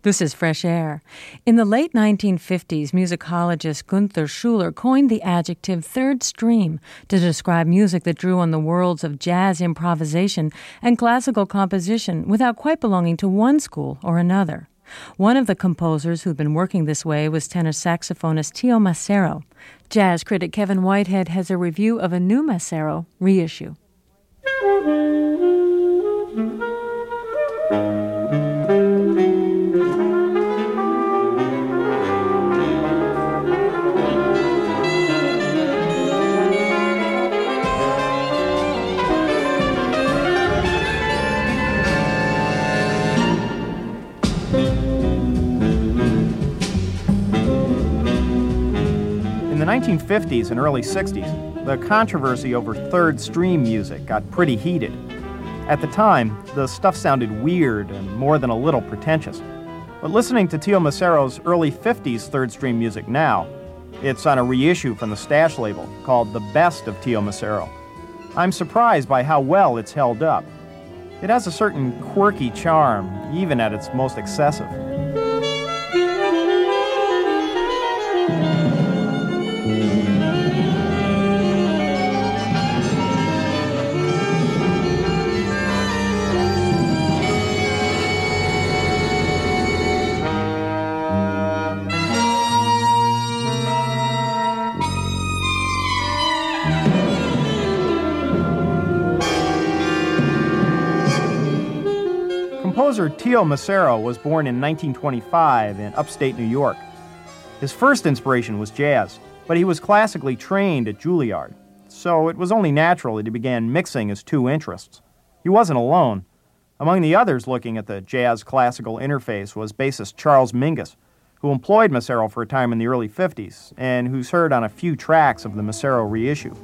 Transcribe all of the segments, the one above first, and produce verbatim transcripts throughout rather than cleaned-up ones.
This is Fresh Air. In the late nineteen fifties, musicologist Gunther Schuller coined the adjective third stream to describe music that drew on the worlds of jazz improvisation and classical composition without quite belonging to one school or another. One of the composers who'd been working this way was tenor saxophonist Teo Macero. Jazz critic Kevin Whitehead has a review of a new Macero reissue. In the nineteen fifties and early sixties, the controversy over third stream music got pretty heated. At the time, the stuff sounded weird and more than a little pretentious. But listening to Teo Macero's early fifties third stream music now, it's on a reissue from the Stash label called The Best of Teo Macero. I'm surprised by how well it's held up. It has a certain quirky charm, even at its most excessive. Composer Teo Macero was born in nineteen twenty-five in upstate New York. His first inspiration was jazz, but he was classically trained at Juilliard, so it was only natural that he began mixing his two interests. He wasn't alone. Among the others looking at the jazz-classical interface was bassist Charles Mingus, who employed Macero for a time in the early fifties, and who's heard on a few tracks of the Macero reissue.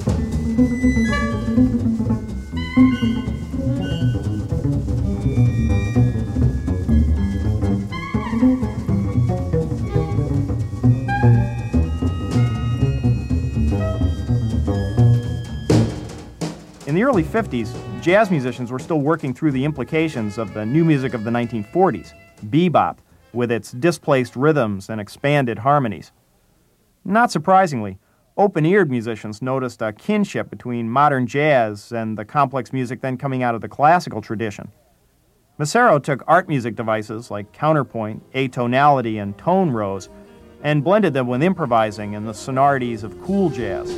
In the early fifties, jazz musicians were still working through the implications of the new music of the nineteen forties, bebop, with its displaced rhythms and expanded harmonies. Not surprisingly, open-eared musicians noticed a kinship between modern jazz and the complex music then coming out of the classical tradition. Macero took art music devices like counterpoint, atonality, and tone rose, and blended them with improvising and the sonorities of cool jazz.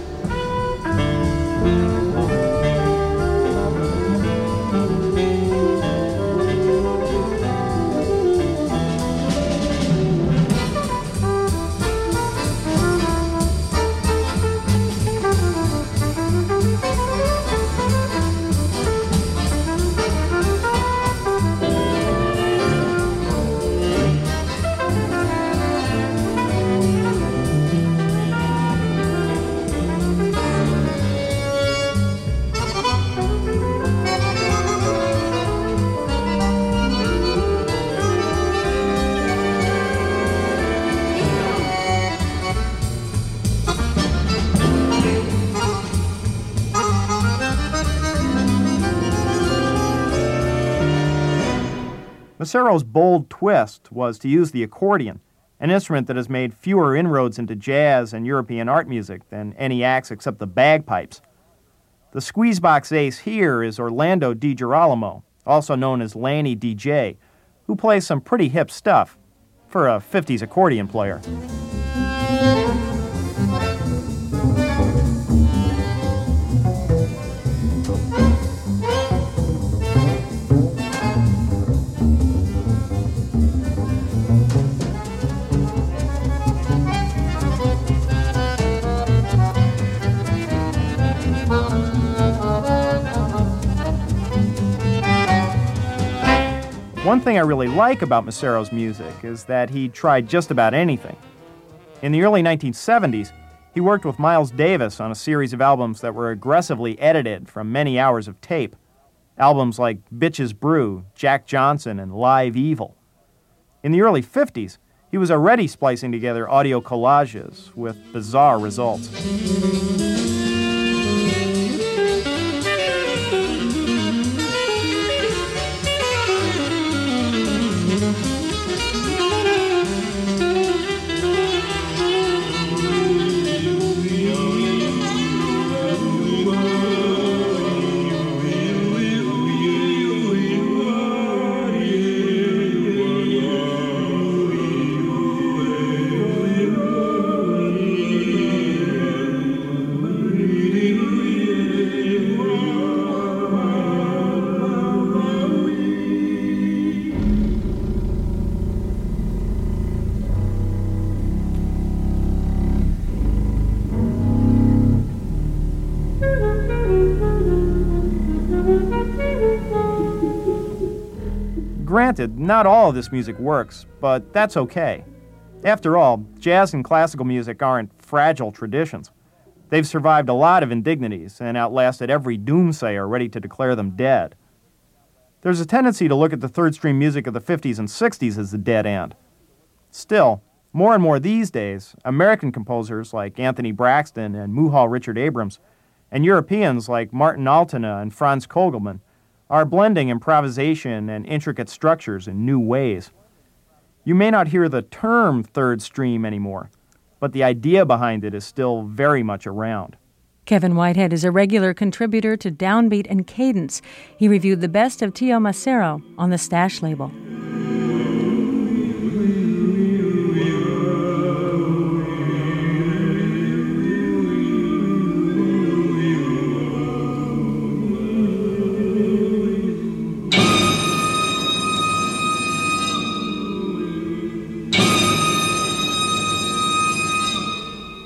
Macero's bold twist was to use the accordion, an instrument that has made fewer inroads into jazz and European art music than any acts except the bagpipes. The squeezebox ace here is Orlando DiGirolamo, also known as Lanny D J, who plays some pretty hip stuff for a fifties accordion player. One thing I really like about Macero's music is that he tried just about anything. In the early nineteen seventies, he worked with Miles Davis on a series of albums that were aggressively edited from many hours of tape. Albums like Bitches Brew, Jack Johnson, and Live Evil. In the early fifties, he was already splicing together audio collages with bizarre results. Granted, not all of this music works, but that's okay. After all, jazz and classical music aren't fragile traditions. They've survived a lot of indignities and outlasted every doomsayer ready to declare them dead. There's a tendency to look at the third-stream music of the fifties and sixties as the dead end. Still, more and more these days, American composers like Anthony Braxton and Muhal Richard Abrams, and Europeans like Martin Altena and Franz Kogelman, are blending improvisation and intricate structures in new ways. You may not hear the term third stream anymore, but the idea behind it is still very much around. Kevin Whitehead is a regular contributor to Downbeat and Cadence. He reviewed the best of Tio Macero on the Stash label.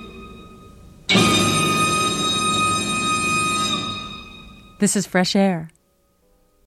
This is Fresh Air.